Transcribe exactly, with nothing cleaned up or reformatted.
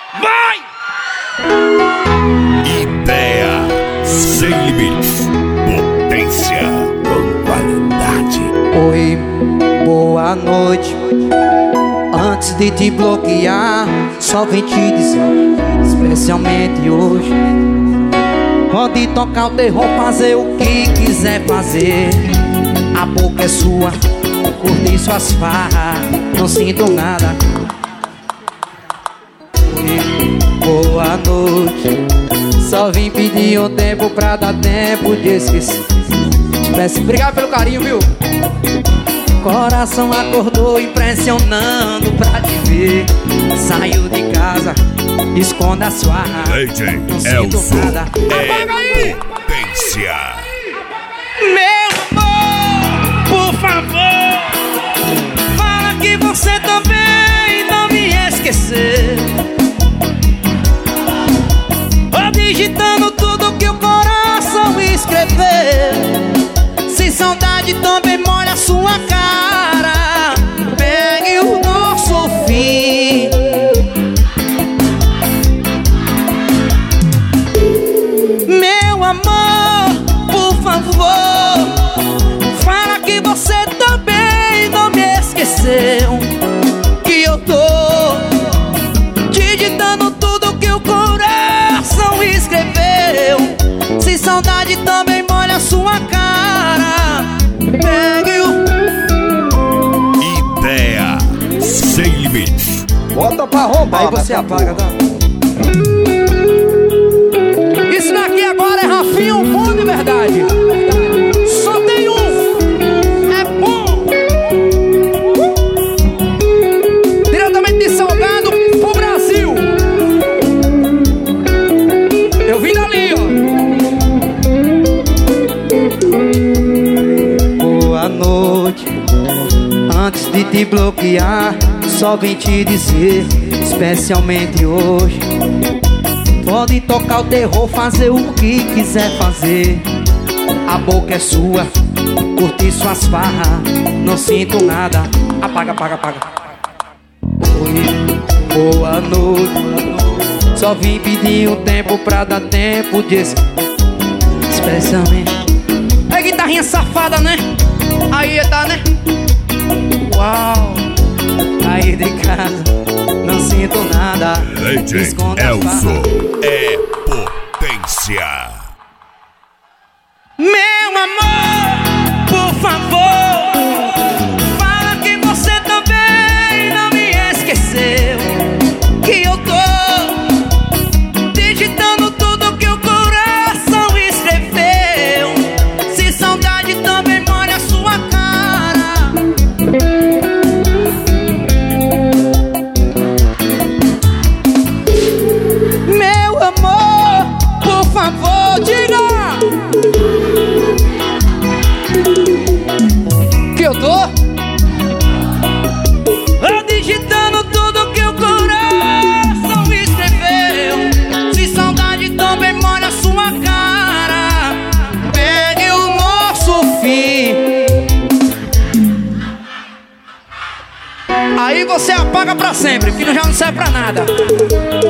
Vai! Ideia sem limites. Potência com qualidade. Oi, boa noite. Antes de te bloquear, só vim te dizer, especialmente hoje, pode tocar o terror, fazer o que quiser fazer. A boca é sua, curti suas farras, não sinto nada. Boa noite. Só vim pedir um tempo pra dar tempo de esquecer. Peço, obrigado pelo carinho, viu? Coração acordou impressionando pra te ver. Saiu de casa, esconda a sua raiva. D J Não sinto Elson nada. Apaga aí! Potência. Meu amor, por favor, fala que você também não me esqueceu. Ó, digitando tudo que o coração escreveu. Se saudade também molha a sua cara, pegue o nosso fim. Meu amor, por favor, fala que você também não me esqueceu. Que eu tô digitando tudo que o coração escreveu. Se saudade também molha a sua cara, pegue o... Ideia sem limites. Bota pra roubar. Aí você apaga, tá? Isso daqui agora é Rafinha, um bom de verdade. Só tem um. É bom. Diretamente de Salgado pro Brasil. Eu vim dali, ó. Boa noite. Antes de te bloquear, só vim te dizer, especialmente hoje, pode tocar o terror, fazer o que quiser fazer. A boca é sua, curti suas farras, não sinto nada. Apaga, apaga, apaga. Oi, boa noite. Só vim pedir um tempo pra dar tempo de es- especialmente. É guitarrinha safada, né? Aí tá, né? Uau, saí de casa, não sinto nada. D J Esconda as Elson farras. é potência. Meu amor, por favor, fala que você também não me esqueceu. Que eu tô digitando tudo que o coração escreveu. Se saudade também molha a sua cara. Meu amor, por favor, diga que eu tô ah, digitando tudo que o coração escreveu. Se saudade também molha a sua cara, pegue o nosso fim. Aí você apaga pra sempre, que já não serve pra nada.